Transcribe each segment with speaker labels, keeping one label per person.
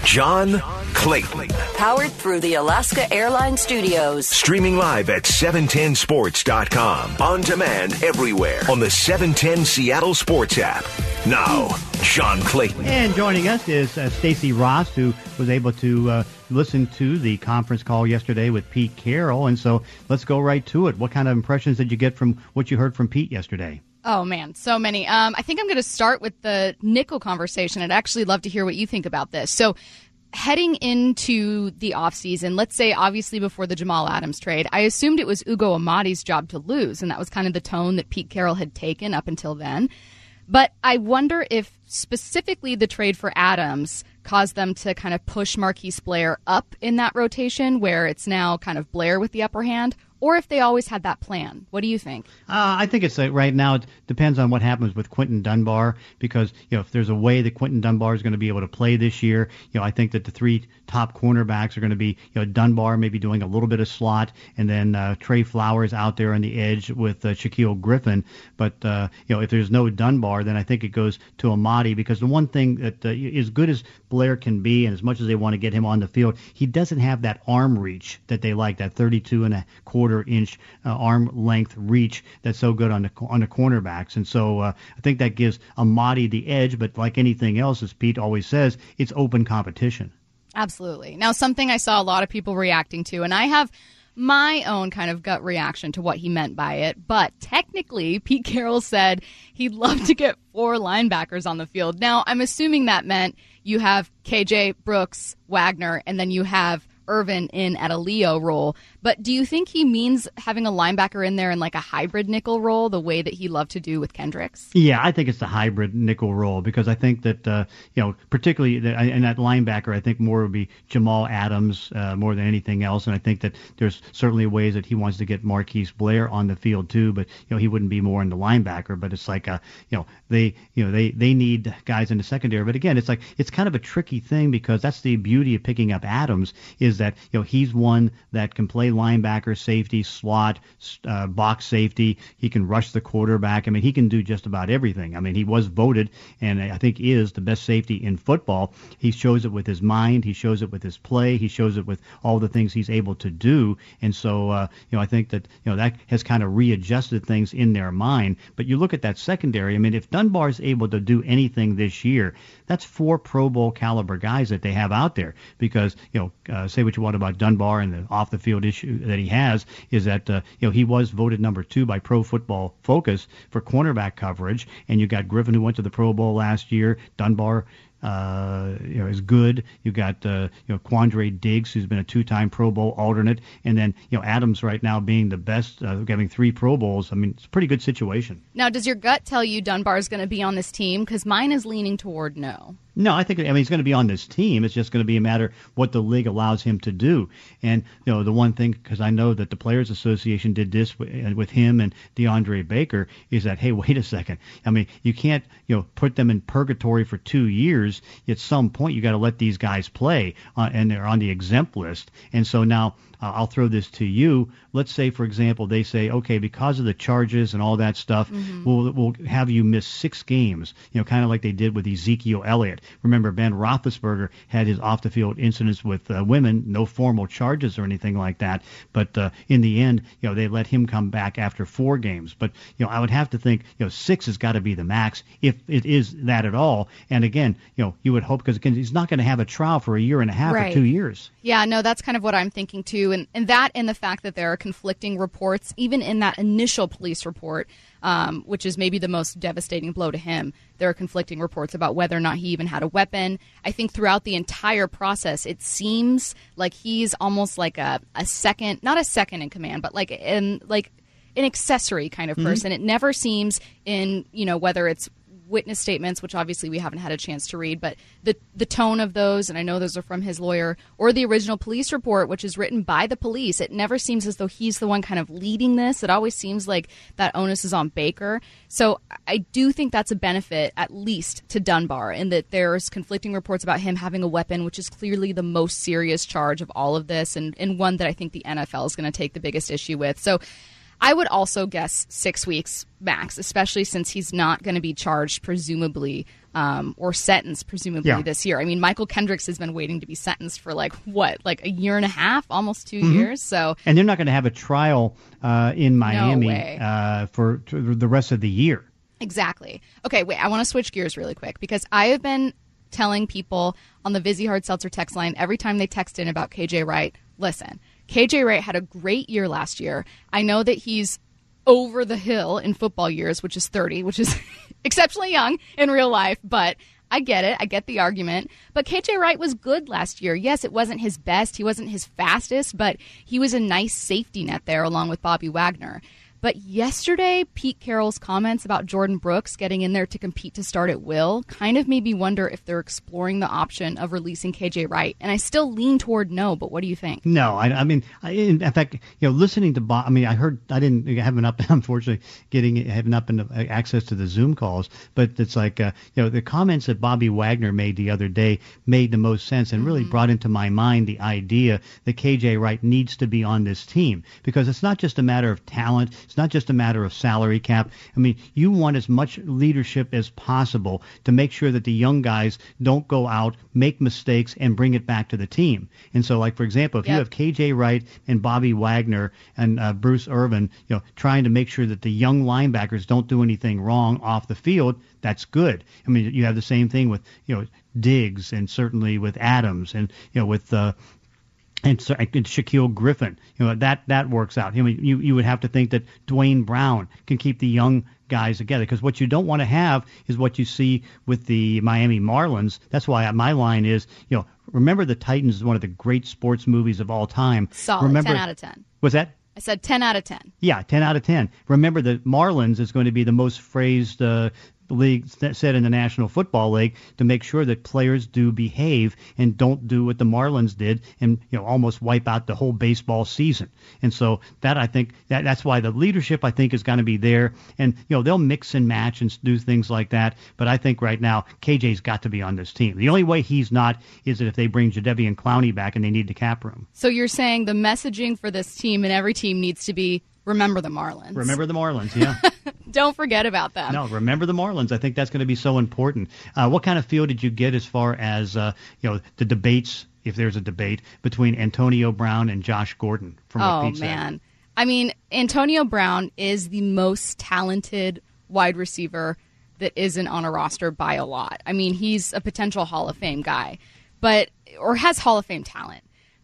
Speaker 1: John Clayton.
Speaker 2: Powered through the Alaska Airlines Studios.
Speaker 1: Streaming live at 710sports.com. On demand everywhere on the 710 Seattle Sports app. Now, John Clayton.
Speaker 3: And joining us is Stacey Ross, who was able to listen to the conference call yesterday with Pete Carroll. And so let's go right to it. What kind of impressions did you get from what you heard from Pete yesterday?
Speaker 4: Oh, man, so many. I think I'm going to start with the nickel conversation. I'd actually love to hear what you think about this. So heading into the offseason, let's say obviously before the Jamal Adams trade, I assumed it was Ugo Amadi's job to lose, and that was kind of the tone that Pete Carroll had taken up until then. But I wonder if specifically the trade for Adams caused them to kind of push Marquise Blair up in that rotation where it's now kind of Blair with the upper hand, or if they always had that plan. What do you think?
Speaker 3: I think it's right now it depends on what happens with Quinton Dunbar, because if there's a way that Quinton Dunbar is going to be able to play this year, I think that the three top cornerbacks are going to be Dunbar maybe doing a little bit of slot, and then Trey Flowers out there on the edge with Shaquille Griffin. But if there's no Dunbar, then I think it goes to Amadi, because the one thing that as good as Blair can be, and as much as they want to get him on the field, he doesn't have that arm reach that they like, that 32.25-inch arm length reach that's so good on the cornerbacks. And so I think that gives Amadi the edge, but like anything else, as Pete always says, it's open competition.
Speaker 4: Absolutely. Now, something I saw a lot of people reacting to, and I have my own kind of gut reaction to what he meant by it, but technically Pete Carroll said he'd love to get 4 linebackers on the field. Now, I'm assuming that meant you have KJ, Brooks, Wagner, and then you have Irvin in at a Leo role. But do you think he means having a linebacker in there in like a hybrid nickel role, the way that he loved to do with Kendricks?
Speaker 3: Yeah, I think it's the hybrid nickel role, because I think that, particularly in that linebacker, I think more would be Jamal Adams more than anything else. And I think that there's certainly ways that he wants to get Marquise Blair on the field too, but, he wouldn't be more in the linebacker. But it's like, they need guys in the secondary. But again, it's kind of a tricky thing, because that's the beauty of picking up Adams, is that, he's one that can play linebacker, safety, slot, box safety. He can rush the quarterback. I mean, he can do just about everything. I mean, he was voted, and I think is, the best safety in football. He shows it with his mind. He shows it with his play. He shows it with all the things he's able to do. And so, I think that, that has kind of readjusted things in their mind. But you look at that secondary, I mean, if Dunbar's able to do anything this year, that's 4 Pro Bowl caliber guys that they have out there. Because, say what you want about Dunbar and the off the field issue that he has, is that he was voted number 2 by Pro Football Focus for cornerback coverage, and you got Griffin, who went to the Pro Bowl last year. Dunbar is good. You got Quandre Diggs, who's been a 2-time Pro Bowl alternate, and then Adams right now being the best, having 3 Pro Bowls. I mean, it's a pretty good situation.
Speaker 4: Now, does your gut tell you Dunbar is going to be on this team? Because mine is leaning toward no.
Speaker 3: No, I think he's going to be on this team. It's just going to be a matter what the league allows him to do. And the one thing, because I know that the Players Association did this with him and DeAndre Baker, is that, hey, wait a second. I mean, you can't put them in purgatory for 2 years. At some point, you got to let these guys play, and they're on the exempt list. And so now I'll throw this to you. Let's say, for example, they say, okay, because of the charges and all that stuff, we'll have you miss 6 games, kind of like they did with Ezekiel Elliott. Remember, Ben Roethlisberger had his off-the-field incidents with women, no formal charges or anything like that. But in the end, they let him come back after 4 games. But, I would have to think, 6 has got to be the max, if it is that at all. And again, you would hope, because again, he's not going to have a trial for a year and a half or 2 years.
Speaker 4: Yeah, no, that's kind of what I'm thinking too. And that, and the fact that there are conflicting reports, even in that initial police report, which is maybe the most devastating blow to him. There are conflicting reports about whether or not he even had a weapon. I think throughout the entire process, it seems like he's almost like a second, not a second in command, but like an accessory kind of person. It never seems in, whether it's witness statements, which obviously we haven't had a chance to read, but the tone of those, and I know those are from his lawyer, or the original police report, which is written by the police, it never seems as though he's the one kind of leading this. It always seems like that onus is on Baker. So I do think that's a benefit, at least to Dunbar, in that there's conflicting reports about him having a weapon, which is clearly the most serious charge of all of this, and one that I think the NFL is going to take the biggest issue with. So I would also guess 6 weeks max, especially since he's not going to be charged, presumably, or sentenced, presumably,
Speaker 3: Yeah.
Speaker 4: this year. I mean, Michael Kendricks has been waiting to be sentenced for like a year and a half, almost 2 years. So,
Speaker 3: And they're not going to have a trial in Miami
Speaker 4: way.
Speaker 3: for the rest of the year.
Speaker 4: Exactly. Okay, wait, I want to switch gears really quick because I have been telling people on the Vizzy Hard Seltzer text line every time they text in about KJ Wright, listen, KJ Wright had a great year last year. I know that he's over the hill in football years, which is 30, which is exceptionally young in real life, but I get it. I get the argument. But KJ Wright was good last year. Yes, it wasn't his best. He wasn't his fastest, but he was a nice safety net there along with Bobby Wagner. But yesterday, Pete Carroll's comments about Jordan Brooks getting in there to compete to start at will kind of made me wonder if they're exploring the option of releasing KJ Wright. And I still lean toward no, but what do you think?
Speaker 3: No, I mean, in fact, listening to Bob, I mean, I haven't up, unfortunately, having up access to the Zoom calls, but it's like, the comments that Bobby Wagner made the other day made the most sense and really brought into my mind the idea that KJ Wright needs to be on this team because it's not just a matter of talent. It's not just a matter of salary cap. I mean, you want as much leadership as possible to make sure that the young guys don't go out, make mistakes, and bring it back to the team. And so, like, for example, if you have KJ Wright and Bobby Wagner and Bruce Irvin, trying to make sure that the young linebackers don't do anything wrong off the field, that's good. I mean, you have the same thing with, Diggs and certainly with Adams and, with and Shaquille Griffin, that works out. I mean, you would have to think that Dwayne Brown can keep the young guys together because what you don't want to have is what you see with the Miami Marlins. That's why my line is, remember the Titans is one of the great sports movies of all time.
Speaker 4: Solid, 10 out of 10.
Speaker 3: Was that?
Speaker 4: I said 10 out of 10.
Speaker 3: Yeah, 10 out of 10. Remember, the Marlins is going to be the most praised league set in the National Football League to make sure that players do behave and don't do what the Marlins did and almost wipe out the whole baseball season. And so that I think that's why the leadership I think is going to be there, and they'll mix and match and do things like that. But I think right now KJ's got to be on this team. The only way he's not is that if they bring Jadeveon Clowney back and they need the cap room.
Speaker 4: So you're saying the messaging for this team and every team needs to be remember the Marlins.
Speaker 3: Remember the Marlins, yeah.
Speaker 4: Don't forget about them.
Speaker 3: No, remember the Marlins. I think that's going to be so important. What kind of feel did you get as far as the debates, if there's a debate, between Antonio Brown and Josh Gordon? From what Pete said?
Speaker 4: I mean, Antonio Brown is the most talented wide receiver that isn't on a roster by a lot. I mean, he's a potential Hall of Fame guy, or has Hall of Fame talent.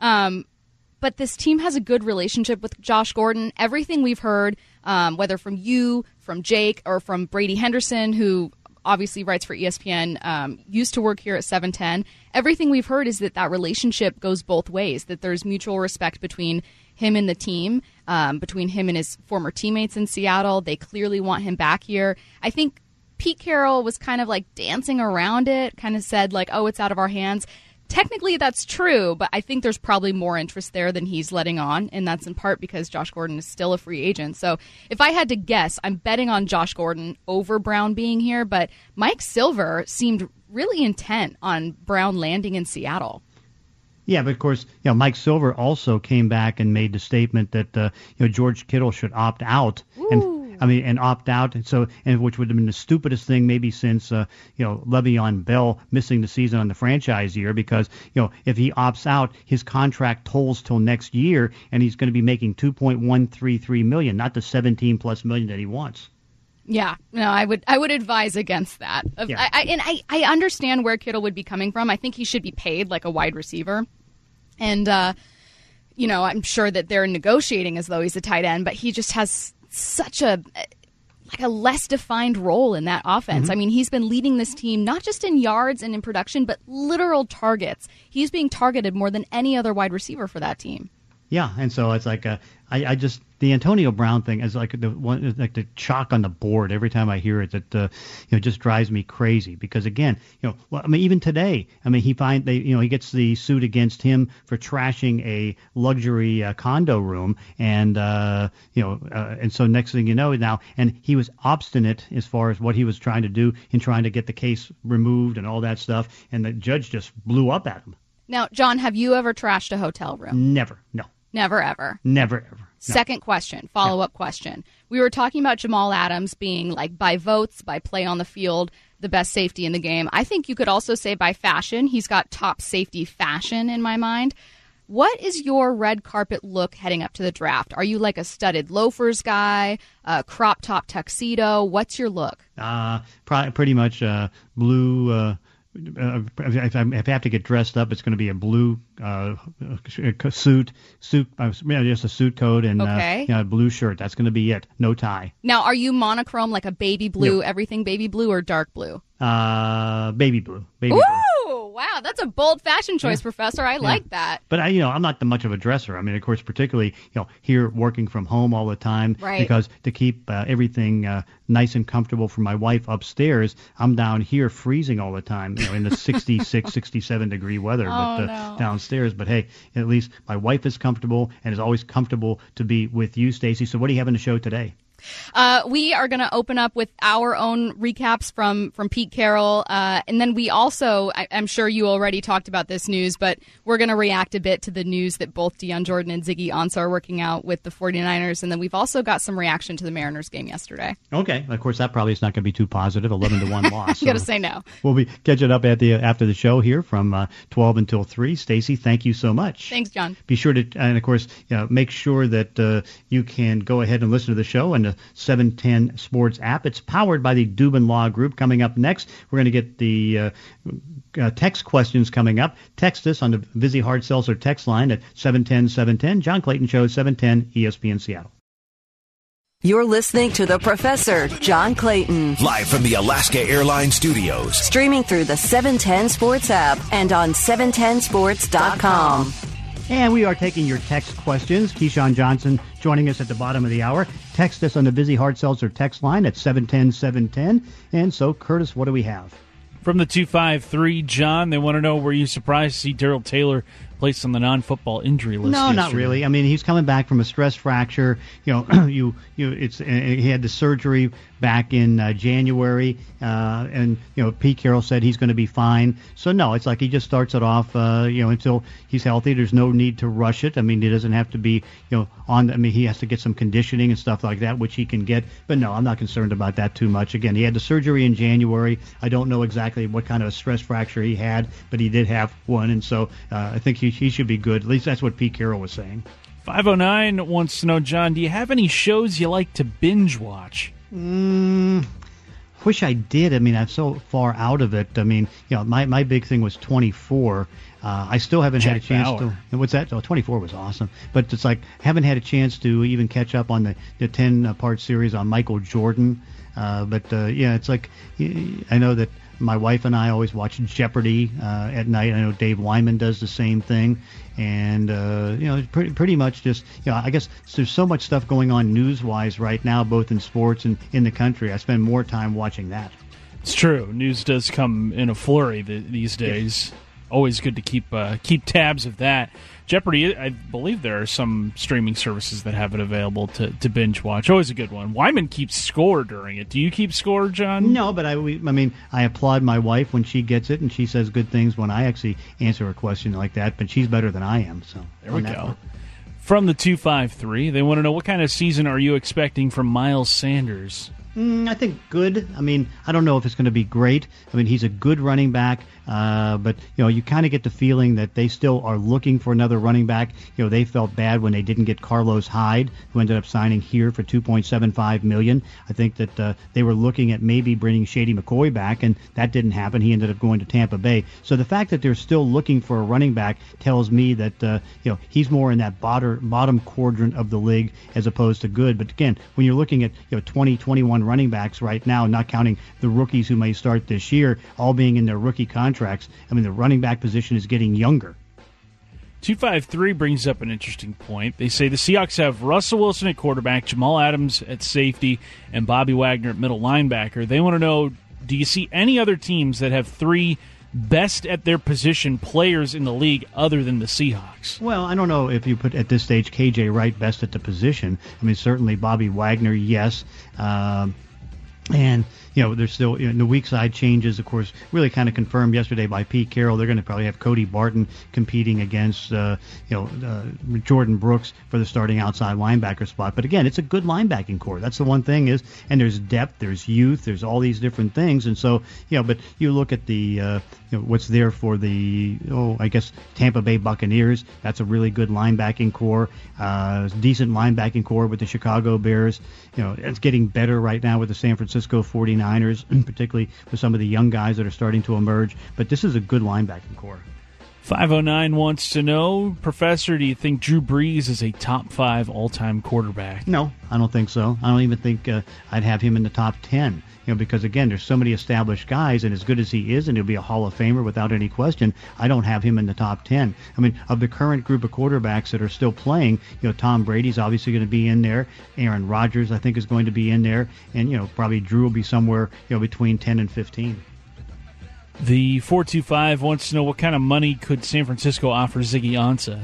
Speaker 4: But this team has a good relationship with Josh Gordon. Everything we've heard, whether from you, from Jake, or from Brady Henderson, who obviously writes for ESPN, used to work here at 710, everything we've heard is that relationship goes both ways, that there's mutual respect between him and the team, between him and his former teammates in Seattle. They clearly want him back here. I think Pete Carroll was kind of like dancing around it, kind of said like, oh, it's out of our hands. Technically, that's true, but I think there's probably more interest there than he's letting on, and that's in part because Josh Gordon is still a free agent. So if I had to guess, I'm betting on Josh Gordon over Brown being here, but Mike Silver seemed really intent on Brown landing in Seattle.
Speaker 3: Yeah, but of course, Mike Silver also came back and made the statement that George Kittle should opt out.
Speaker 4: Ooh.
Speaker 3: And opt out, and which would have been the stupidest thing maybe since Le'Veon Bell missing the season on the franchise year, because if he opts out, his contract tolls till next year, and he's going to be making $2.133 million, not the $17+ million that he wants.
Speaker 4: Yeah, no, I would advise against that.
Speaker 3: Yeah.
Speaker 4: I understand where Kittle would be coming from. I think he should be paid like a wide receiver, and I'm sure that they're negotiating as though he's a tight end, but he just has such a less defined role in that offense. I mean, he's been leading this team not just in yards and in production, but literal targets. He's being targeted more than any other wide receiver for that team.
Speaker 3: Yeah, and so it's like I just the Antonio Brown thing is like the chalk on the board every time I hear it. That just drives me crazy because again, even today, he gets the suit against him for trashing a luxury condo room, and so next thing you know now, and he was obstinate as far as what he was trying to do in trying to get the case removed and all that stuff, and the judge just blew up at him.
Speaker 4: Now, John, have you ever trashed a hotel room?
Speaker 3: Never, no.
Speaker 4: Never, ever.
Speaker 3: Never, ever.
Speaker 4: Second question, follow-up question. We were talking about Jamal Adams being, like, by votes, by play on the field, the best safety in the game. I think you could also say by fashion. He's got top safety fashion in my mind. What is your red carpet look heading up to the draft? Are you like a studded loafers guy, a crop top tuxedo? What's your look?
Speaker 3: Pretty much blue. If I have to get dressed up, it's going to be a blue suit, just a suit coat and a blue shirt. That's going to be it. No tie.
Speaker 4: Now, are you monochrome, like a baby blue, everything baby blue, or dark blue?
Speaker 3: Baby blue. Baby
Speaker 4: Ooh!
Speaker 3: blue.
Speaker 4: Wow, that's a bold fashion choice, Professor. I like that.
Speaker 3: But I'm not much of a dresser. I mean, of course, particularly here working from home all the time,
Speaker 4: right?
Speaker 3: Because to keep everything nice and comfortable for my wife upstairs, I'm down here freezing all the time, in the 66, 67 degree weather, downstairs. But hey, at least my wife is comfortable and is always comfortable to be with you, Stacey. So what do you have in the show today?
Speaker 4: We are going to open up with our own recaps from Pete Carroll. And then we also, I'm sure you already talked about this news, but we're going to react a bit to the news that both Dion Jordan and Ziggy Ansah are working out with the 49ers. And then we've also got some reaction to the Mariners game yesterday. Okay.
Speaker 3: Of course, that probably is not going to be too positive. 11-1 loss.
Speaker 4: You got to say no.
Speaker 3: We'll be catching up after the show here from 12 until 3. Stacey, thank you so much.
Speaker 4: Thanks, John.
Speaker 3: Be sure to, and of course, make sure that you can go ahead and listen to the show and 710 Sports app. It's powered by the Dubin Law Group. Coming up next, we're going to get the text questions coming up. Text us on the Vizzy Hard Seltzer text line at 710-710. John Clayton Show, 710 ESPN Seattle.
Speaker 2: You're listening to The Professor, John Clayton.
Speaker 1: Live from the Alaska Airlines Studios.
Speaker 2: Streaming through the 710 Sports app and on 710sports.com.
Speaker 3: And we are taking your text questions. Keyshawn Johnson joining us at the bottom of the hour. Text us on the Vizzy Hard Seltzer text line at 710-710. And so, Curtis, what do we have?
Speaker 5: From the 253, John, they want to know, were you surprised to see Darrell Taylor placed on the non-football injury list?
Speaker 3: No, not really. I mean, he's coming back from a stress fracture. He had the surgery back in January, and Pete Carroll said he's going to be fine. So no, it's like he just starts it off, until he's healthy. There's no need to rush it. I mean, he doesn't have to be, he has to get some conditioning and stuff like that, which he can get. But no, I'm not concerned about that too much. Again, he had the surgery in January. I don't know exactly what kind of a stress fracture he had, but he did have one, and so I think he should be good. At least that's what Pete Carroll was saying.
Speaker 5: 509 wants to know, John, do you have any shows you like to binge watch?
Speaker 3: Wish I did. I mean, I'm so far out of it. I mean, my big thing was 24. I still haven't had a chance to. And what's that? 24 was awesome. But it's like, haven't had a chance to even catch up on the 10-part series on Michael Jordan. It's like, I know that my wife and I always watch Jeopardy at night. I know Dave Wyman does the same thing. And, pretty much just, I guess there's so much stuff going on news-wise right now, both in sports and in the country. I spend more time watching that.
Speaker 5: It's true. News does come in a flurry these days. Yeah. Always good to keep tabs of that. Jeopardy, I believe there are some streaming services that have it available to binge watch. Always a good one. Wyman keeps score during it. Do you keep score, John?
Speaker 3: No, but I applaud my wife when she gets it, and she says good things when I actually answer a question like that, but she's better than I am. So
Speaker 5: there we go. From the 253, they want to know, what kind of season are you expecting from Miles Sanders?
Speaker 3: I think good. I mean, I don't know if it's going to be great. I mean, he's a good running back, but you kind of get the feeling that they still are looking for another running back. They felt bad when they didn't get Carlos Hyde, who ended up signing here for $2.75 million. I think that they were looking at maybe bringing Shady McCoy back, and that didn't happen. He ended up going to Tampa Bay. So the fact that they're still looking for a running back tells me that he's more in that bottom quadrant of the league as opposed to good. But again, when you're looking at 2021 running backs right now, not counting the rookies who may start this year, all being in their rookie contracts, I mean, the running back position is getting younger.
Speaker 5: 253 brings up an interesting point. They say the Seahawks have Russell Wilson at quarterback, Jamal Adams at safety, and Bobby Wagner at middle linebacker. They want to know, do you see any other teams that have three best at their position players in the league other than the Seahawks?
Speaker 3: Well, I don't know if you put at this stage KJ Wright best at the position. I mean, certainly Bobby Wagner, yes. And, there's still the weak side changes, of course, really kind of confirmed yesterday by Pete Carroll. They're going to probably have Cody Barton competing against Jordan Brooks for the starting outside linebacker spot. But again, it's a good linebacking core. That's the one thing and there's depth, there's youth, there's all these different things. And so, but you look at the what's there for the Tampa Bay Buccaneers. That's a really good linebacking core, decent linebacking core with the Chicago Bears. It's getting better right now with the San Francisco 49ers, particularly with some of the young guys that are starting to emerge. But this is a good linebacking core.
Speaker 5: 509 wants to know, Professor, do you think Drew Brees is a top 5 all-time quarterback?
Speaker 3: No, I don't think so. I don't even think I'd have him in the top 10. Because again, there's so many established guys, and as good as he is, and he'll be a Hall of Famer without any question, I don't have him in the top 10. I mean, of the current group of quarterbacks that are still playing, Tom Brady's obviously going to be in there. Aaron Rodgers, I think, is going to be in there, and probably Drew will be somewhere between 10 and 15.
Speaker 5: The 425 wants to know what kind of money could San Francisco offer Ziggy Ansah?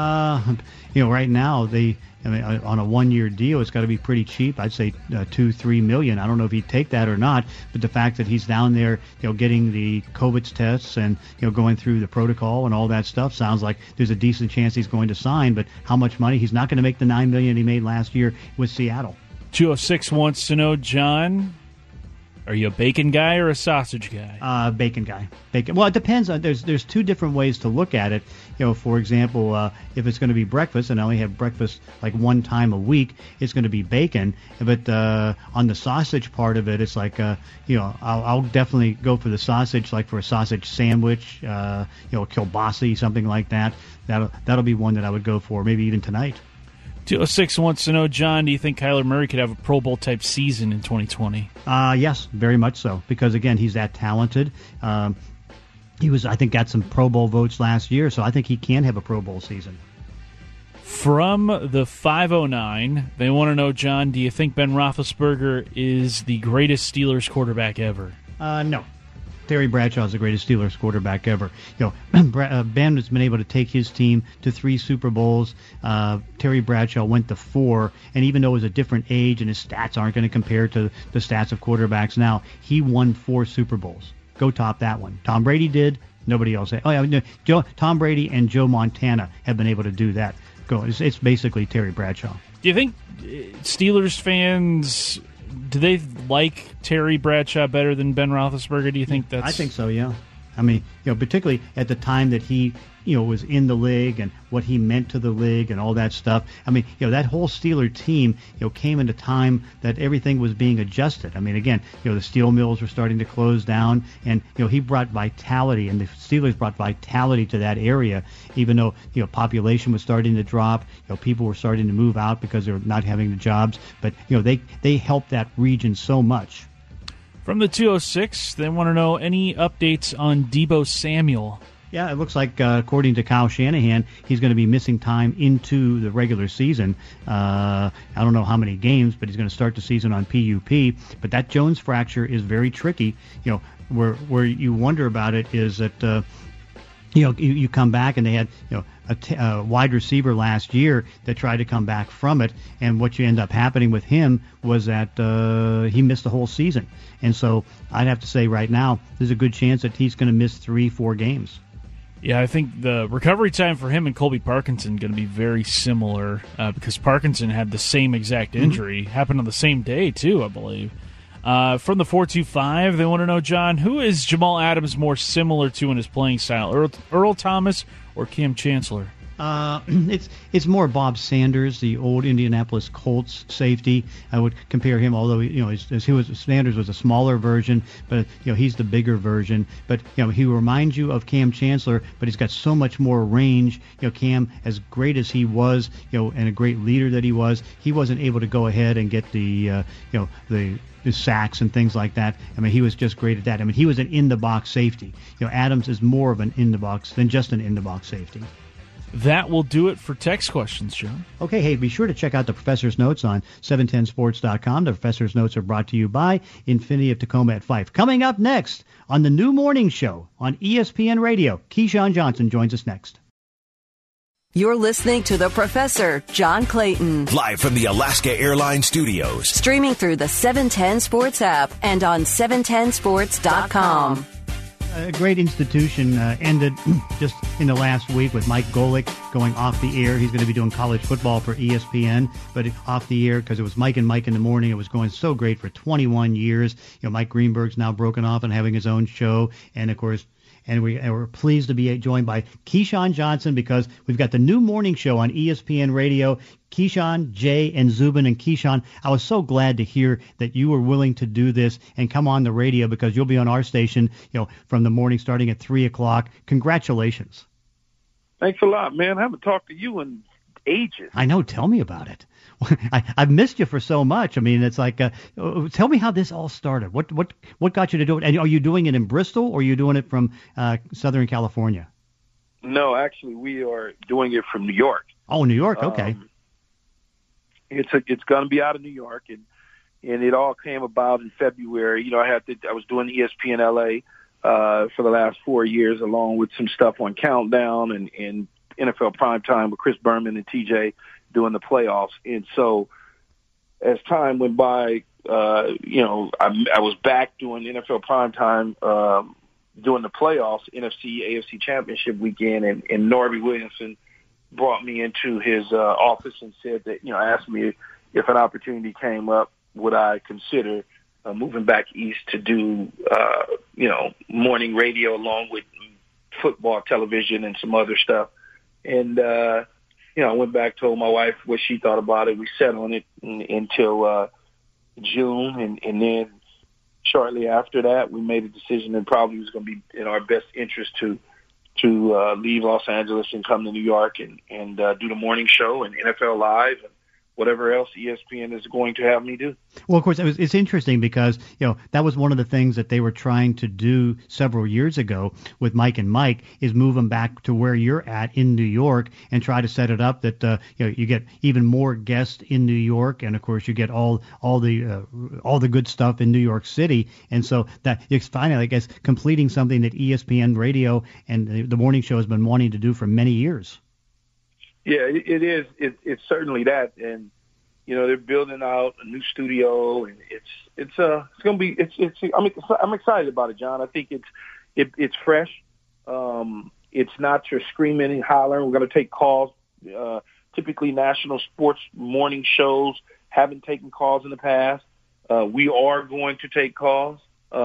Speaker 3: Right now on a 1-year deal, it's got to be pretty cheap. I'd say $2-3 million. I don't know if he'd take that or not, but the fact that he's down there, getting the COVID tests and going through the protocol and all that stuff sounds like there's a decent chance he's going to sign. But how much money? He's not going to make the $9 million he made last year with Seattle.
Speaker 5: 206 wants to know, John, are you a bacon guy or a sausage guy?
Speaker 3: Bacon guy. Bacon. Well, it depends. There's two different ways to look at it. For example, if it's going to be breakfast, and I only have breakfast like one time a week, it's going to be bacon. But on the sausage part of it, it's like, I'll definitely go for the sausage, like for a sausage sandwich, kielbasa, something like that. That'll be one that I would go for, maybe even tonight.
Speaker 5: 206 wants to know, John, do you think Kyler Murray could have a Pro Bowl type season in 2020?
Speaker 3: Yes, very much so. Because again, he's that talented. He was, I think, got some Pro Bowl votes last year, so I think he can have a Pro Bowl season.
Speaker 5: From the 509, they want to know, John, do you think Ben Roethlisberger is the greatest Steelers quarterback ever?
Speaker 3: No. Terry Bradshaw is the greatest Steelers quarterback ever. Ben has been able to take his team to 3 Super Bowls. Terry Bradshaw went to 4, and even though it was a different age and his stats aren't going to compare to the stats of quarterbacks now, he won 4 Super Bowls. Go top that one. Tom Brady did. Nobody else. Tom Brady and Joe Montana have been able to do that. Go. It's basically Terry Bradshaw.
Speaker 5: Do you think Steelers fans, do they like Terry Bradshaw better than Ben Roethlisberger? Do you think that's...
Speaker 3: I think so, yeah. I mean, particularly at the time that he, was in the league and what he meant to the league and all that stuff. I mean, that whole Steeler team, came at a time that everything was being adjusted. I mean, again, the steel mills were starting to close down, and, he brought vitality, and the Steelers brought vitality to that area, even though, population was starting to drop, people were starting to move out because they were not having the jobs. But, they helped that region so much.
Speaker 5: From the 206, they want to know any updates on Deebo Samuel.
Speaker 3: Yeah, it looks like, according to Kyle Shanahan, he's going to be missing time into the regular season. I don't know how many games, but he's going to start the season on PUP. But that Jones fracture is very tricky. Where you wonder about it is that, you come back and they had, a wide receiver last year that tried to come back from it, and what you end up happening with him was that he missed the whole season. And so I'd have to say right now there's a good chance that he's going to miss 3-4 games.
Speaker 5: Yeah, I think the recovery time for him and Colby Parkinson going to be very similar because Parkinson had the same exact injury, happened on the same day too, I believe. From the 425, they want to know, John, who is Jamal Adams more similar to in his playing style, Earl Thomas or Cam Chancellor?
Speaker 3: It's more Bob Sanders, the old Indianapolis Colts safety. I would compare him, although Sanders was a smaller version, but he's the bigger version. But he reminds you of Cam Chancellor, but he's got so much more range. Cam, as great as he was, and a great leader that he wasn't able to go ahead and get the sacks and things like that. I mean, he was just great at that. I mean, he was an in-the-box safety. Adams is more of an in-the-box than just an in-the-box safety.
Speaker 5: That will do it for text questions, John.
Speaker 3: Okay, hey, be sure to check out the Professor's Notes on 710sports.com. The Professor's Notes are brought to you by Infinity of Tacoma at Fife. Coming up next on the new morning show on ESPN Radio, Keyshawn Johnson joins us next.
Speaker 2: You're listening to The Professor, John Clayton.
Speaker 1: Live from the Alaska Airlines Studios.
Speaker 2: Streaming through the 710 Sports app and on 710sports.com.
Speaker 3: A great institution ended just in the last week with Mike Golick going off the air. He's going to be doing college football for ESPN, but off the air because it was Mike and Mike in the morning. It was going so great for 21 years. Mike Greenberg's now broken off and having his own show, and of course. And we're pleased to be joined by Keyshawn Johnson because we've got the new morning show on ESPN Radio. Keyshawn, Jay, and Zubin. And Keyshawn, I was so glad to hear that you were willing to do this and come on the radio because you'll be on our station, from the morning starting at 3 o'clock. Congratulations.
Speaker 6: Thanks a lot, man. I haven't talked to you in ages.
Speaker 3: I know. Tell me about it. I've missed you for so much. I mean, it's like, tell me how this all started. What got you to do it? And are you doing it in Bristol or are you doing it from Southern California?
Speaker 6: No, actually, we are doing it from New York.
Speaker 3: Oh, New York. Okay.
Speaker 6: It's going to be out of New York, and it all came about in February. I was doing ESPN LA for the last 4 years, along with some stuff on Countdown and NFL Primetime with Chris Berman and TJ doing the playoffs. And so as time went by, I was back doing NFL Primetime, doing the playoffs, NFC, AFC Championship weekend, and Norby Williamson brought me into his office and said that, asked me if an opportunity came up, would I consider moving back east to do, morning radio along with football, television, and some other stuff. And, I went back, told my wife what she thought about it. We sat on it until June, and then shortly after that, we made a decision that probably was going to be in our best interest to leave Los Angeles and come to New York and do the morning show and NFL Live and whatever else ESPN is going to have me do.
Speaker 3: Well, of course, it's interesting because, that was one of the things that they were trying to do several years ago with Mike and Mike is move them back to where you're at in New York and try to set it up that, you get even more guests in New York. And, of course, you get all the good stuff in New York City. And so that it's finally, I guess, completing something that ESPN Radio and the morning show has been wanting to do for many years.
Speaker 6: Yeah, it is. It's certainly that, and they're building out a new studio, and it's going to be. I'm excited about it, John. I think it's fresh. It's not your screaming and hollering. We're going to take calls. Typically, national sports morning shows haven't taken calls in the past. We are going to take calls.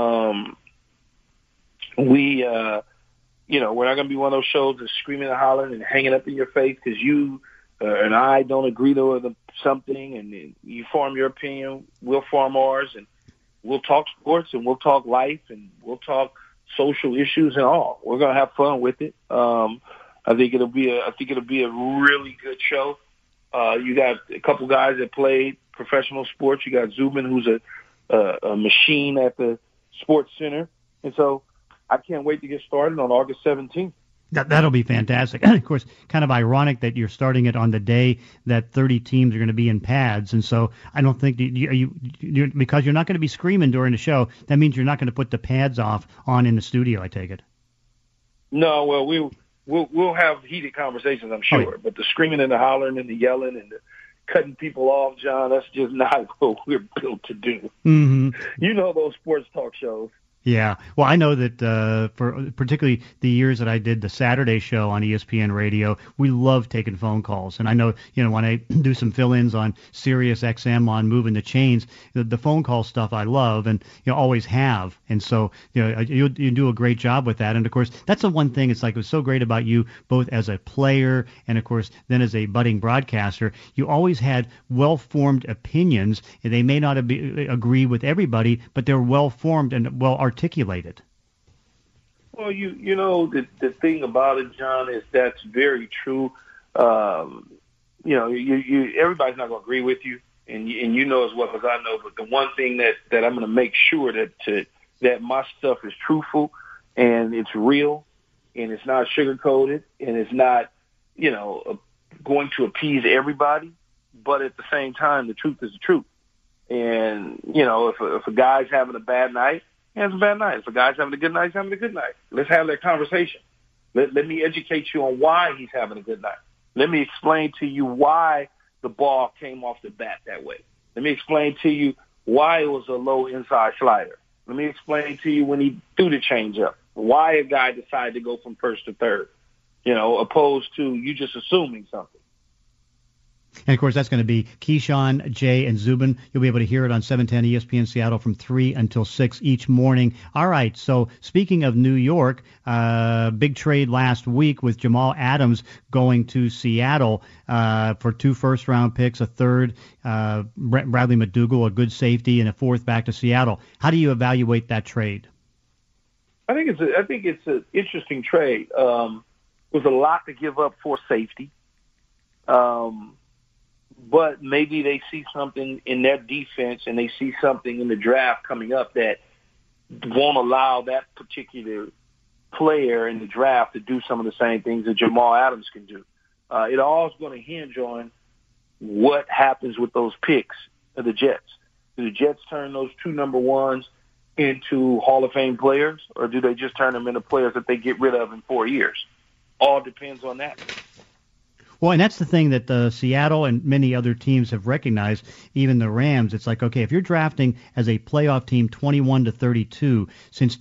Speaker 6: We're not going to be one of those shows that's screaming and hollering and hanging up in your face because you and I don't agree to something, and you form your opinion, we'll form ours, and we'll talk sports, and we'll talk life, and we'll talk social issues and all. We're going to have fun with it. I think it'll be a really good show. You got a couple guys that played professional sports. You got Zubin, who's a machine at the Sports Center, and so I can't wait to get started on August 17th.
Speaker 3: That'll be fantastic. Of course, kind of ironic that you're starting it on the day that 30 teams are going to be in pads. And so I don't think because you're not going to be screaming during the show, that means you're not going to put the pads on in the studio, I take it.
Speaker 6: No, well, we'll have heated conversations, I'm sure. Oh, yeah. But the screaming and the hollering and the yelling and the cutting people off, John, that's just not what we're built to do.
Speaker 3: Mm-hmm.
Speaker 6: You know those sports talk shows.
Speaker 3: Yeah. Well, I know that for particularly the years that I did the Saturday show on ESPN Radio, we love taking phone calls. And I know, when I do some fill-ins on Sirius XM on Moving the Chains, the phone call stuff I love and, always have. And so, you do a great job with that. And, of course, that's the one thing. It's like it was so great about you both as a player and, of course, then as a budding broadcaster. You always had well-formed opinions. And they may not agree with everybody, but they're well-formed and well-articulated.
Speaker 6: Well, the thing about it, John, is that's very true. Everybody's not going to agree with you, and you know as well as I know. But the one thing that I'm going to make sure that my stuff is truthful and it's real and it's not sugar-coated and it's not, going to appease everybody. But at the same time, the truth is the truth. And if a guy's having a bad night, he has a bad night. If a guy's having a good night, he's having a good night. Let's have that conversation. Let me educate you on why he's having a good night. Let me explain to you why the ball came off the bat that way. Let me explain to you why it was a low inside slider. Let me explain to you when he threw the changeup, why a guy decided to go from first to third, opposed to you just assuming something.
Speaker 3: And, of course, that's going to be Keyshawn, Jay, and Zubin. You'll be able to hear it on 710 ESPN Seattle from 3 until 6 each morning. All right, so speaking of New York, big trade last week with Jamal Adams going to Seattle for 2 first-round picks, a third, Bradley McDougald, a good safety, and a fourth back to Seattle. How do you evaluate that trade?
Speaker 6: I think it's an interesting trade. It was a lot to give up for safety. But maybe they see something in their defense and they see something in the draft coming up that won't allow that particular player in the draft to do some of the same things that Jamal Adams can do. It all is going to hinge on what happens with those picks of the Jets. Do the Jets turn those 2 number ones into Hall of Fame players, or do they just turn them into players that they get rid of in 4 years? All depends on that.
Speaker 3: Well, and that's the thing that Seattle and many other teams have recognized, even the Rams. It's like, okay, if you're drafting as a playoff team 21 to 32, since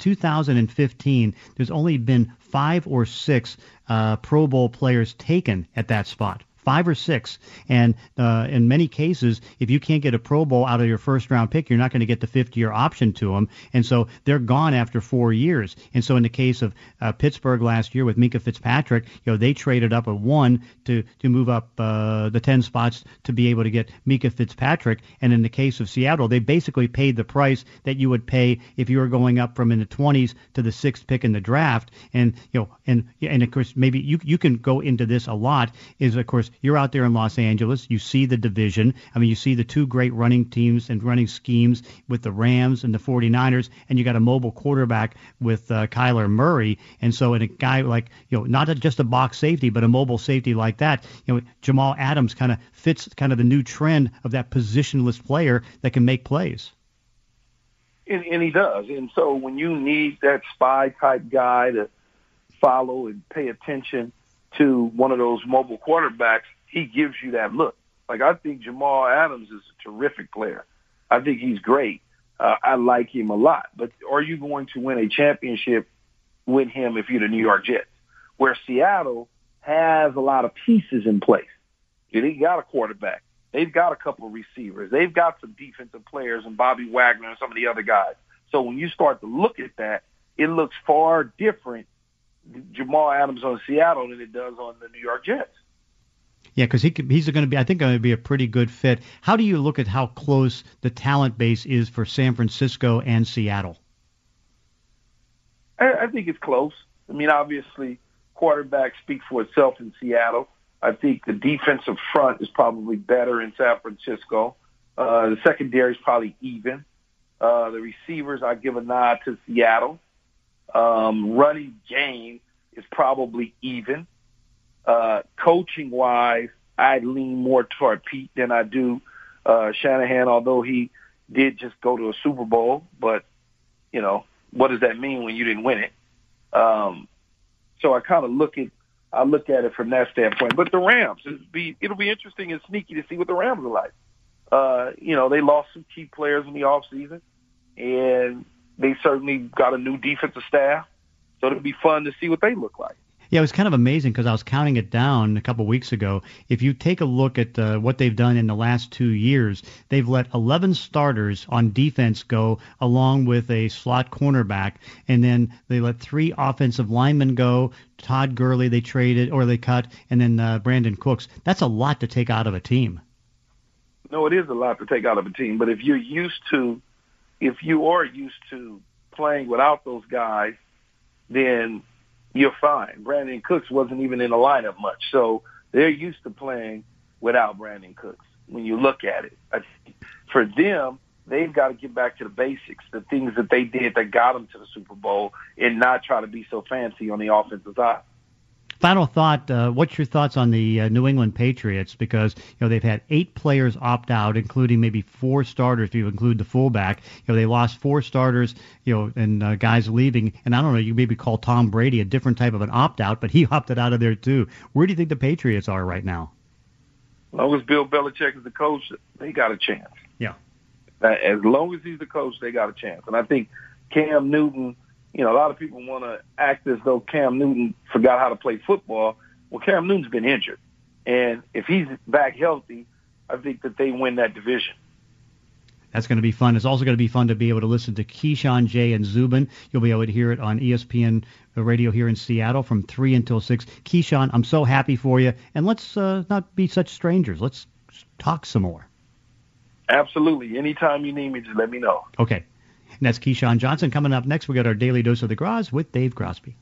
Speaker 3: 2015, there's only been 5 or 6 Pro Bowl players taken at that spot. 5 or 6. And in many cases, if you can't get a Pro Bowl out of your first-round pick, you're not going to get the 5th-year option to them. And so they're gone after 4 years. And so in the case of Pittsburgh last year with Minkah Fitzpatrick, they traded up a 1 to move up the 10 spots to be able to get Minkah Fitzpatrick. And in the case of Seattle, they basically paid the price that you would pay if you were going up from in the 20s to the 6th pick in the draft. And, and of course, maybe you can go into this a lot, is, of course, you're out there in Los Angeles. You see the division. I mean, you see the 2 great running teams and running schemes with the Rams and the 49ers, and you got a mobile quarterback with Kyler Murray. And so in a guy like, not just a box safety, but a mobile safety like that, Jamal Adams kind of fits kind of the new trend of that positionless player that can make plays.
Speaker 6: And he does. And so when you need that spy-type guy to follow and pay attention to one of those mobile quarterbacks, he gives you that look. Like, I think Jamal Adams is a terrific player. I think he's great. I like him a lot. But are you going to win a championship with him if you're the New York Jets, where Seattle has a lot of pieces in place? They got a quarterback. They've got a couple of receivers. They've got some defensive players and Bobby Wagner and some of the other guys. So when you start to look at that, it looks far different, Jamal Adams on Seattle, than it does on the New York Jets.
Speaker 3: Yeah, because he's going to be, I think, going to be a pretty good fit. How do you look at how close the talent base is for San Francisco and Seattle?
Speaker 6: I think it's close. I mean, obviously, quarterback speaks for itself in Seattle. I think the defensive front is probably better in San Francisco. The secondary is probably even. The receivers, I give a nod to Seattle. Running game is probably even. Coaching-wise, I'd lean more toward Pete than I do Shanahan, although he did just go to a Super Bowl. But, what does that mean when you didn't win it? So I kind of look at it from that standpoint. But the Rams, it'll be interesting and sneaky to see what the Rams are like. They lost some key players in the offseason, and they certainly got a new defensive staff. So it'll be fun to see what they look like.
Speaker 3: Yeah, it was kind of amazing because I was counting it down a couple of weeks ago. If you take a look at what they've done in the last 2 years, they've let 11 starters on defense go along with a slot cornerback, and then they let 3 offensive linemen go. Todd Gurley they traded or they cut, and then Brandon Cooks. That's a lot to take out of a team.
Speaker 6: No, it is a lot to take out of a team. But if you are used to playing without those guys, then you're fine. Brandon Cooks wasn't even in the lineup much. So they're used to playing without Brandon Cooks when you look at it. For them, they've got to get back to the basics, the things that they did that got them to the Super Bowl, and not try to be so fancy on the offensive side.
Speaker 3: Final thought, what's your thoughts on the New England Patriots? Because, they've had 8 players opt out, including maybe 4 starters, if you include the fullback. They lost 4 starters, and guys leaving. And I don't know, you maybe call Tom Brady a different type of an opt-out, but he opted out of there too. Where do you think the Patriots are right now?
Speaker 6: As long as Bill Belichick is the coach, they got a chance.
Speaker 3: Yeah.
Speaker 6: As long as he's the coach, they got a chance. And I think Cam Newton, a lot of people want to act as though Cam Newton forgot how to play football. Well, Cam Newton's been injured. And if he's back healthy, I think that they win that division.
Speaker 3: That's going to be fun. It's also going to be fun to be able to listen to Keyshawn, Jay, and Zubin. You'll be able to hear it on ESPN radio here in Seattle from 3 until 6. Keyshawn, I'm so happy for you. And let's not be such strangers. Let's talk some more.
Speaker 6: Absolutely. Anytime you need me, just let me know.
Speaker 3: Okay. And that's Keyshawn Johnson. Coming up next, we got our Daily Dose of the Graz with Dave Crosby.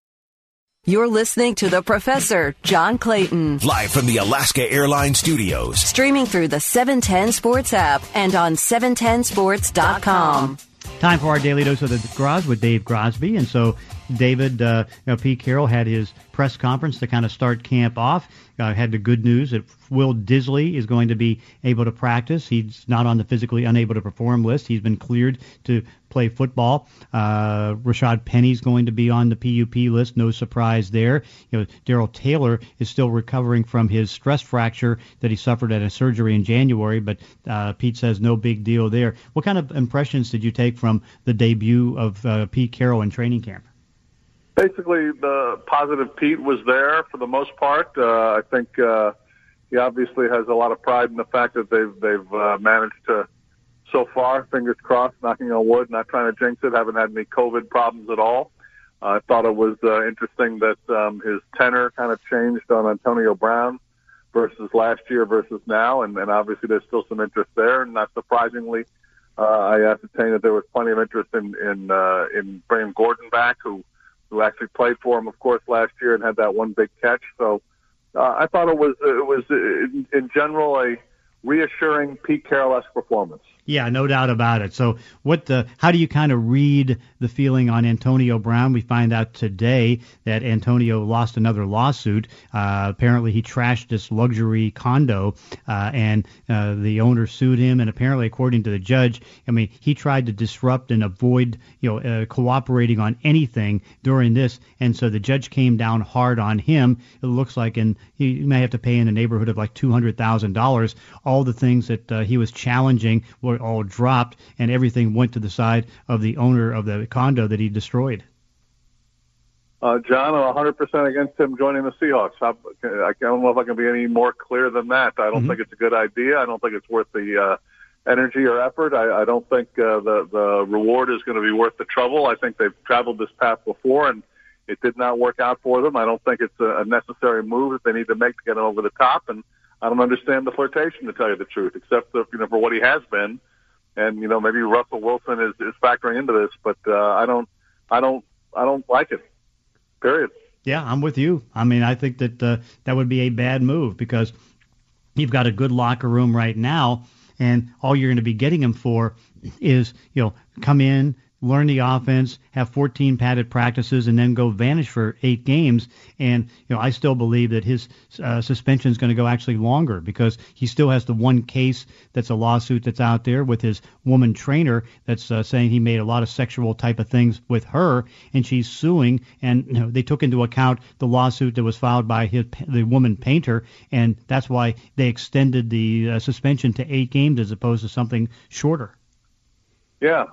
Speaker 2: You're listening to The Professor, John Clayton.
Speaker 1: Live from the Alaska Airlines Studios.
Speaker 2: Streaming through the 710 Sports app and on 710sports.com.
Speaker 3: Time for our Daily Dose of the Graz with Dave Crosby. And so, David, Pete Carroll had his press conference to kind of start camp off. Had the good news that Will Dissly is going to be able to practice. He's not on the physically unable to perform list. He's been cleared to play football. Rashad Penny's going to be on the PUP list. No surprise there. Darrell Taylor is still recovering from his stress fracture that he suffered at a surgery in January, but Pete says no big deal there. What kind of impressions did you take from the debut of Pete Carroll in training camp?
Speaker 7: Basically, the positive Pete was there for the most part. I think he obviously has a lot of pride in the fact that they've managed to, so far, fingers crossed, knocking on wood, not trying to jinx it, haven't had any COVID problems at all. I thought it was interesting that his tenor kind of changed on Antonio Brown versus last year versus now, and obviously there's still some interest there. And not surprisingly, I ascertained that there was plenty of interest in bringing Gordon back, who actually played for him, of course, last year and had that one big catch. So I thought it was in general a reassuring Pete Carroll-esque performance.
Speaker 3: Yeah, no doubt about it. So how do you kind of read the feeling on Antonio Brown? We find out today that Antonio lost another lawsuit. Apparently he trashed this luxury condo, and the owner sued him. And apparently, according to the judge, he tried to disrupt and avoid, cooperating on anything during this. And so the judge came down hard on him. It looks like, and he may have to pay in the neighborhood of like $200,000. All the things that he was challenging were all dropped, and everything went to the side of the owner of the condo that he destroyed.
Speaker 7: John, I'm 100% against him joining the Seahawks. I don't know if I can be any more clear than that. I don't think it's a good idea. I don't think it's worth the energy or effort. I don't think the reward is going to be worth the trouble. I think they've traveled this path before, and it did not work out for them. I don't think it's a necessary move that they need to make to get him over the top, and I don't understand the flirtation, to tell you the truth, except for what he has been. And, maybe Russell Wilson is factoring into this, but I don't like it. Period.
Speaker 3: Yeah, I'm with you. I think that that would be a bad move, because you've got a good locker room right now, and all you're going to be getting him for is, come in, learn the offense, have 14 padded practices, and then go vanish for 8 games. And, I still believe that his suspension is going to go actually longer, because he still has the one case that's a lawsuit that's out there with his woman trainer that's saying he made a lot of sexual type of things with her, and she's suing. And they took into account the lawsuit that was filed by the woman painter, and that's why they extended the suspension to 8 games as opposed to something shorter.
Speaker 7: Yeah,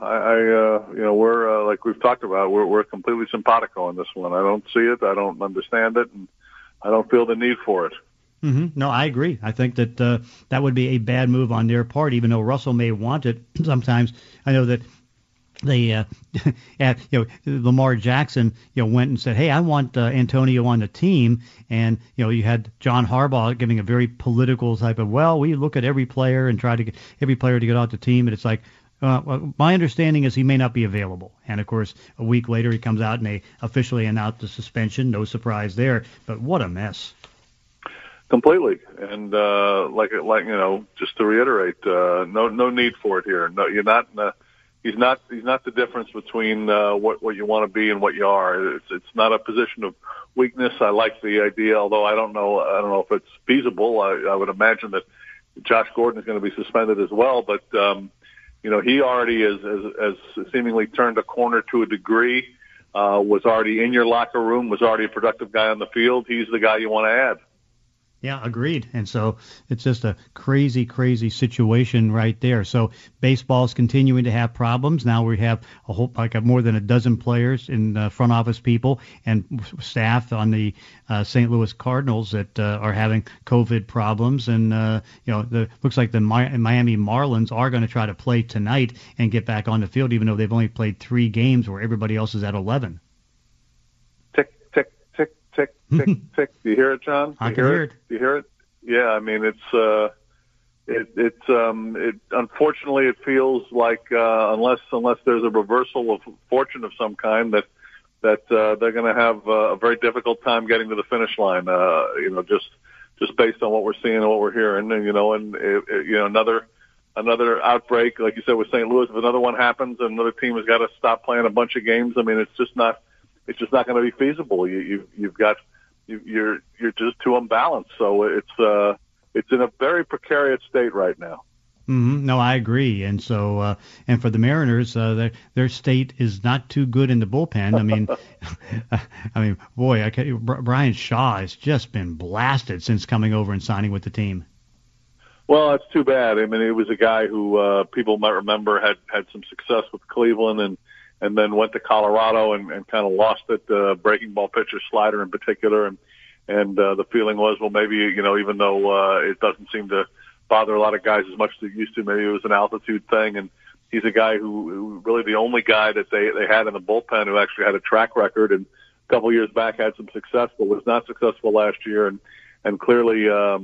Speaker 7: we're like we've talked about, we're completely simpatico on this one. I don't see it, I don't understand it, and I don't feel the need for it.
Speaker 3: Mm-hmm. No, I agree. I think that that would be a bad move on their part, even though Russell may want it. Sometimes I know that they, Lamar Jackson, went and said, "Hey, I want Antonio on the team," and you had John Harbaugh giving a very political type of, "Well, we look at every player and try to get every player to get off the team," and it's like. My understanding is he may not be available. And, of course, a week later he comes out and they officially announce the suspension. No surprise there. But what a mess.
Speaker 7: Completely. And just to reiterate, no need for it here. No, you're not. He's not the difference between what you want to be and what you are. It's not a position of weakness. I like the idea, although I don't know if it's feasible. I would imagine that Josh Gordon is going to be suspended as well, but he already has seemingly turned a corner to a degree. Was already in your locker room, was already a productive guy on the field. He's the guy you want to add.
Speaker 3: Yeah, agreed. And so it's just a crazy, crazy situation right there. So baseball's continuing to have problems. Now we have more than a dozen players in front office people and staff on the St. Louis Cardinals that are having COVID problems. And, looks like the Miami Marlins are going to try to play tonight and get back on the field, even though they've only played 3 games where everybody else is at 11.
Speaker 7: Tick, tick, tick. Do you hear it, John?
Speaker 3: I can hear it.
Speaker 7: Do you hear it? Yeah, I mean, it unfortunately it feels like unless there's a reversal of fortune of some kind that they're going to have a very difficult time getting to the finish line. Just based on what we're seeing and what we're hearing, and another outbreak, like you said, with St. Louis. If another one happens, and another team has got to stop playing a bunch of games. I mean, it's just not going to be feasible. You're just too unbalanced. So it's in a very precarious state right now.
Speaker 3: Mm-hmm. No, I agree. And so, and for the Mariners, their state is not too good in the bullpen. I mean, boy, Brian Shaw has just been blasted since coming over and signing with the team.
Speaker 7: Well, it's too bad. I mean, he was a guy who people might remember had some success with Cleveland and then went to Colorado and kind of lost it, breaking ball pitcher, slider in particular. And the feeling was, well, maybe, even though it doesn't seem to bother a lot of guys as much as it used to, maybe it was an altitude thing. And he's a guy who really the only guy that they had in the bullpen who actually had a track record, and a couple of years back had some success, but was not successful last year. And clearly,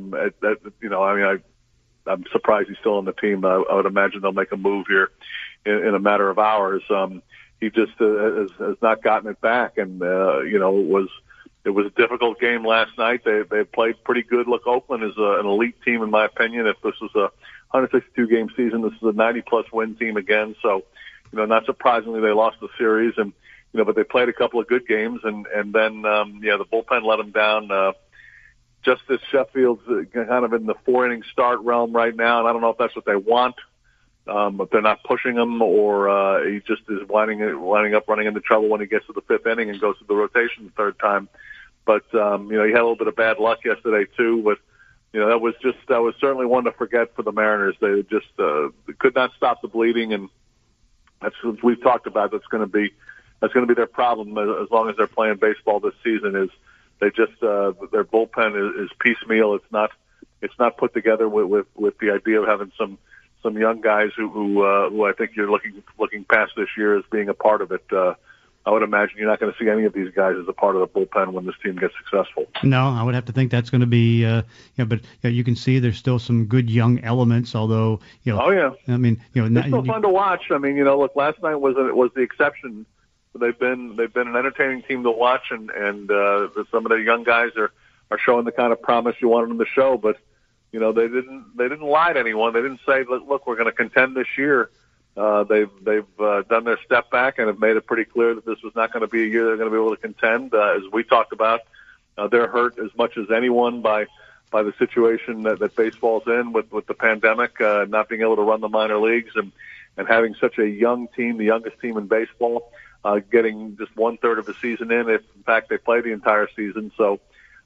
Speaker 7: I'm surprised he's still on the team. I would imagine they'll make a move here in a matter of hours. He just has not gotten it back, and it was a difficult game last night. They played pretty good. Look, Oakland is an elite team in my opinion. If this was a 162 game season, this is a 90+ win team again. So, not surprisingly, they lost the series, and but they played a couple of good games, and then the bullpen let them down. Just as Sheffield's kind of in the 4-inning start realm right now, and I don't know if that's what they want. But they're not pushing him, or he just is winding up running into trouble when he gets to the 5th inning and goes to the rotation the 3rd time. But he had a little bit of bad luck yesterday too. But that was certainly one to forget for the Mariners. They just could not stop the bleeding, and that's what we've talked about. That's going to be their problem as long as they're playing baseball this season. Is they just their bullpen is piecemeal. It's not put together with the idea of having some young guys who I think you're looking past this year as being a part of it. I would imagine you're not going to see any of these guys as a part of the bullpen when this team gets successful.
Speaker 3: No, I would have to think that's going to be, but you can see there's still some good young elements. Although,
Speaker 7: oh yeah,
Speaker 3: I mean,
Speaker 7: it's still fun to watch. I mean, look, last night was the exception. They've been an entertaining team to watch, and some of the young guys are showing the kind of promise you wanted them to show, but. They didn't lie to anyone. They didn't say, look, we're going to contend this year. They've done their step back and have made it pretty clear that this was not going to be a year they're going to be able to contend. As we talked about, they're hurt as much as anyone by the situation that baseball's in with the pandemic, not being able to run the minor leagues and having such a young team, the youngest team in baseball, getting just 1/3 of the season in, if in fact they play the entire season. So,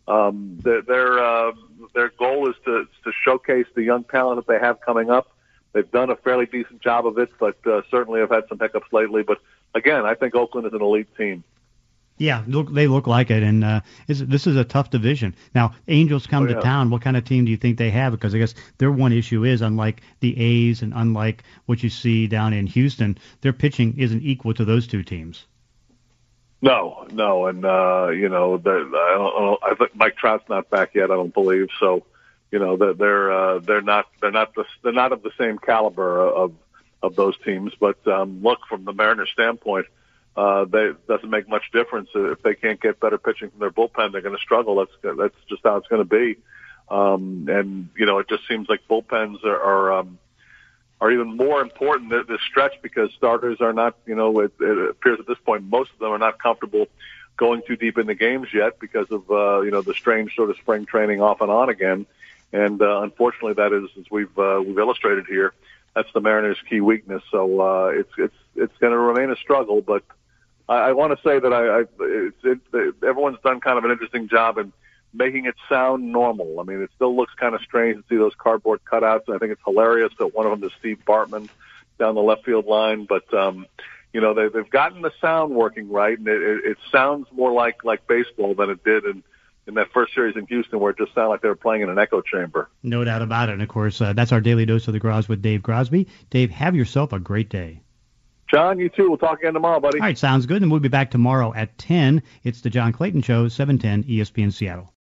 Speaker 7: their goal is to showcase the young talent that they have coming up. They've done a fairly decent job of it, but certainly have had some hiccups lately. But again, I think Oakland is an elite team.
Speaker 3: Yeah, they look like it, and this is a tough division. Now, Angels come to town. What kind of team do you think they have? Because I guess their one issue is, unlike the A's and unlike what you see down in Houston, their pitching isn't equal to those two teams.
Speaker 7: No, and I don't know. I think Mike Trout's not back yet. I don't believe so. They're not of the same caliber of those teams. But look, from the Mariners' standpoint, it doesn't make much difference if they can't get better pitching from their bullpen. They're going to struggle. That's just how it's going to be. And it just seems like bullpens are even more important this stretch because starters are not, it appears at this point most of them are not comfortable going too deep in the games yet because of the strange sort of spring training off and on again. And unfortunately, that is, as we've illustrated here, that's the Mariners' key weakness. So it's going to remain a struggle. But I want to say that everyone's done kind of an interesting job in making it sound normal. I mean, it still looks kind of strange to see those cardboard cutouts, and I think it's hilarious that one of them is Steve Bartman down the left field line. But they've gotten the sound working right, and it sounds more like baseball than it did in that first series in Houston, where it just sounded like they were playing in an echo chamber.
Speaker 3: No doubt about it. And of course, that's our daily dose of the Gros with Dave Grosby. Dave, have yourself a great day.
Speaker 7: John, you too. We'll talk again tomorrow, buddy.
Speaker 3: All right, sounds good. And we'll be back tomorrow at 10. It's the John Clayton Show, 710 ESPN Seattle.